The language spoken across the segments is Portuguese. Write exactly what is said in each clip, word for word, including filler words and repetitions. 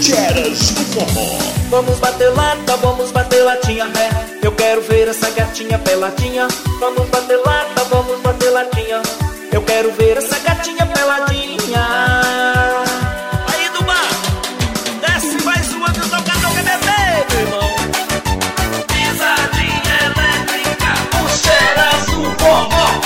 Geras do forró. Vamos bater lata, vamos bater latinha, é. Eu quero ver essa gatinha peladinha. Vamos bater lata, vamos bater latinha. Eu quero ver essa gatinha peladinha. Aí do bar, desce mais uma que o tocador quer beber, meu irmão. Pisadinha elétrica, o Geras do forró.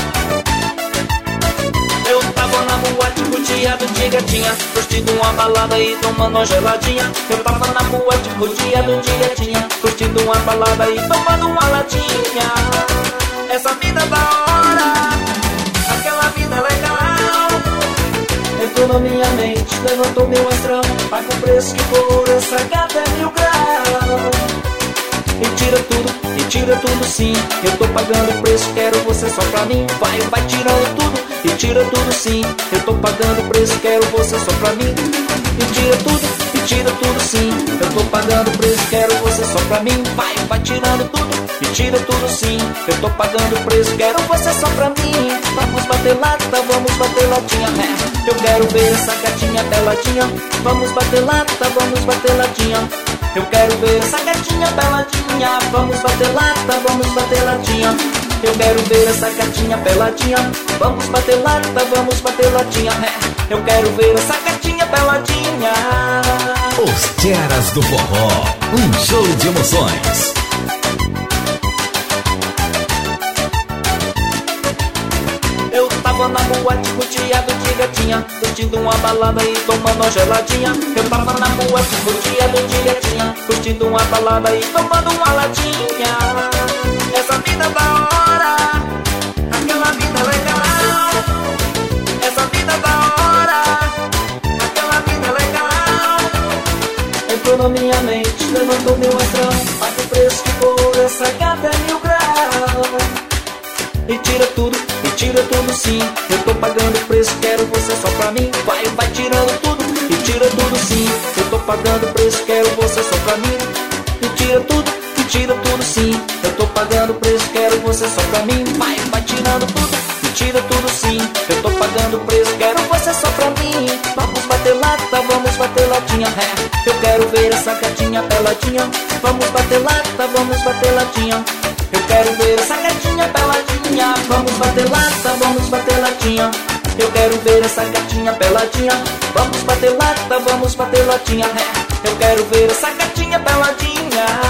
Eu tava na boate rodeado de gatinha, curtindo uma balada e tomando uma geladinha. Eu tava na boate rodeado de gatinha, curtindo uma balada e tomando uma latinha. Essa vida da hora, aquela vida legal, entrou na minha mente, levantou meu astral. Paga o preço que for, essa gata é mil grau. E tira tudo, e tira tudo sim. Eu tô pagando o preço, quero você só pra mim. Vai, vai tirando tudo, e tira tudo sim. Eu tô pagando o preço, quero você só pra mim. E tira tudo, e tira tudo sim. Eu tô pagando o preço, quero você só pra mim. Vai, vai tirando tudo, e tira tudo sim. Eu tô pagando o preço, quero você só pra mim. Vamos bater lata, vamos bater latinha, é. Eu quero ver essa gatinha peladinha. Vamos bater lata, vamos bater latinha. Eu quero ver essa gatinha peladinha. Vamos bater lata, vamos bater latinha. Eu quero ver essa gatinha peladinha. Vamos bater lata, vamos bater latinha, é. Eu quero ver essa gatinha peladinha. Os Geras do forró, um show de emoções. Eu tava na boate rodeado de gatinha, curtindo uma balada e tomando uma geladinha. Eu tava na boate rodeado de gatinha, curtindo uma balada e tomando uma latinha. Essa vida da hora, aquela vida legal. Essa vida da hora, aquela vida legal. Entrou na minha mente, levantou meu astral. Paga o preço que for, essa gata é mil grau. E tira tudo, e tira tudo sim. Eu tô pagando o preço, quero você só pra mim. Vai, vai tirando tudo, e tira tudo sim. Eu tô pagando o preço, quero você só pra mim. E tira tudo, e tira tudo sim. Eu tô pagando o preço, quero você só pra mim. Vai, vai tirando tudo, e tira tudo sim. Eu tô pagando o preço, quero você só pra mim. Vamos bater lata, vamos bater latinha, é. Eu quero ver essa gatinha peladinha. Vamos bater lata, vamos bater latinha. Eu quero ver essa gatinha peladinha. Vamos bater lata, vamos bater latinha. Eu quero ver essa gatinha peladinha. Vamos bater lata, vamos bater latinha, é. Eu quero ver essa gatinha peladinha.